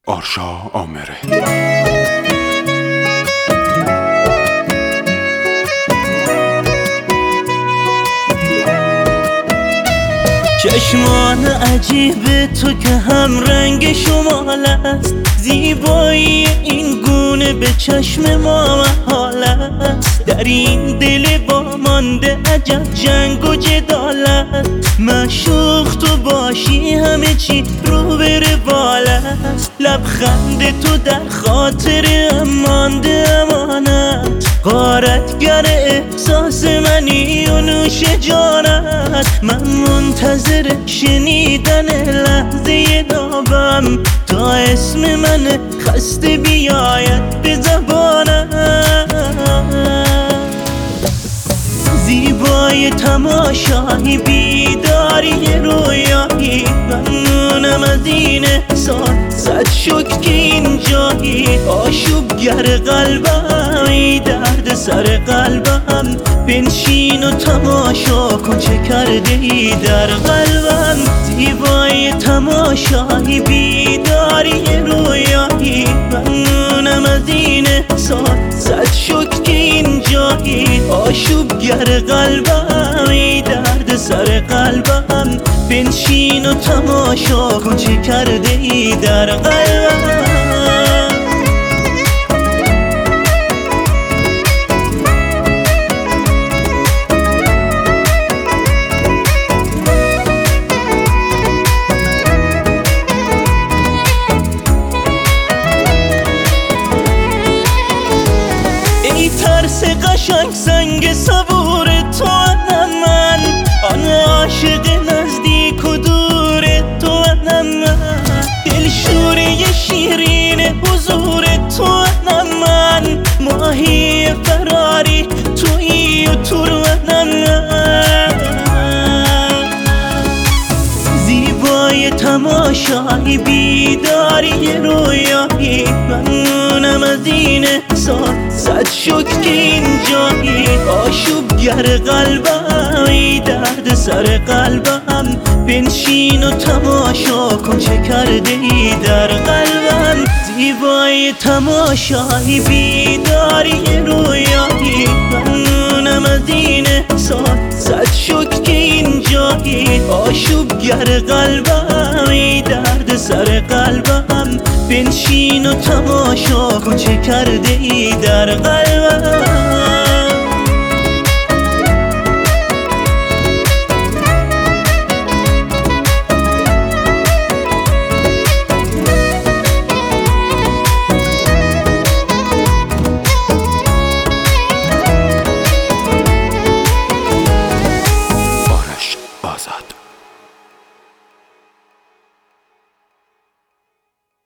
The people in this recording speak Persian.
آرشا آمره. چشمان عجیب تو که هم رنگ شمال است، زیبایی این گونه به چشم ما محال است. در این دل با مانده عجب جنگ و جدال است. معشوق تو باشی همه چی رو به روال است. لبخند تو در خاطر مانده امانت، غارتگر احساس منی و نوش جانت. من منتظر شنیدن لحظه نابم تا اسم من خسته بیاید به زبانم. زیبای تماشایی، بیداری رویایی، ممنونم از این احساس. صد شکر که اینجایی، آشوبگر قلبم، ای درد سر قلبم. بنشین و تماشا کن چه کرده ای در قلبم. زیبای تماشایی، بیداری رویایی، ممنونم از این احساس. صد شکر که اینجایی، آشوبگر قلبم، ای درد سر قلبم. بنشین و تماشا کن چه کرده ای در قلبم. ای ترس قشنگ سنگ صبور تو من، آن عاشق نزدیک و دور تو من. دلشوره شیرین حضور تو من، ماهی فراری تویی و تو من. زیبای تماشایی، بیداری رویایی، ممنونم از این احساس. صد شکر که اینجایی، آشوبگر قلبم، ای درد سر قلبم. بنشین و تماشا کن چه کرده ای در قلبم. زیبای تماشایی، بیداری رویایی، ممنونم از این احساس. صد شکر که اینجایی، آشوبگر قلبم، ای درد سر قلبم. بنشین و تماشا کن چه کرده ای در قلبم.